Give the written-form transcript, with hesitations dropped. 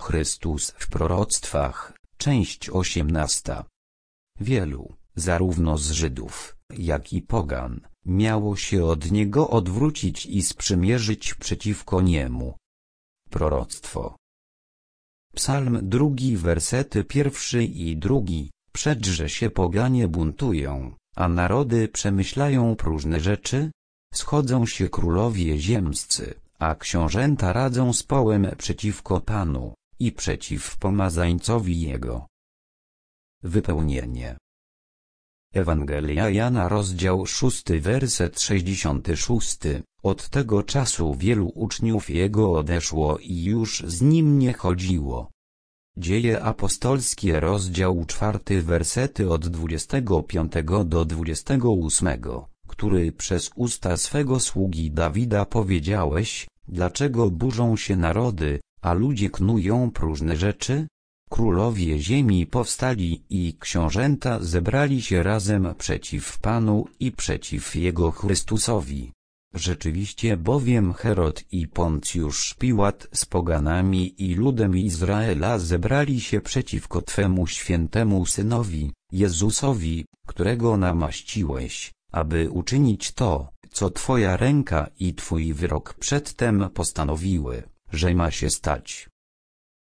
Chrystus w proroctwach, część 18. Wielu, zarówno z Żydów, jak i pogan, miało się od Niego odwrócić i sprzymierzyć przeciwko Niemu. Proroctwo. Psalm 2, wersety 1 i 2. Przedże się poganie buntują, a narody przemyślają próżne rzeczy? Schodzą się królowie ziemscy, a książęta radzą z połem przeciwko Panu i przeciw pomazańcowi Jego. Wypełnienie. Ewangelia Jana, rozdział 6, werset 66. Od tego czasu wielu uczniów Jego odeszło i już z Nim nie chodziło. Dzieje apostolskie, rozdział 4, wersety od 25 do 28, który przez usta swego sługi Dawida powiedziałeś: dlaczego burzą się narody, a ludzie knują próżne rzeczy? Królowie ziemi powstali i książęta zebrali się razem przeciw Panu i przeciw Jego Chrystusowi. Rzeczywiście bowiem Herod i Poncjusz Piłat z poganami i ludem Izraela zebrali się przeciwko Twemu świętemu Synowi, Jezusowi, którego namaściłeś, aby uczynić to, co Twoja ręka i Twój wyrok przedtem postanowiły, że ma się stać.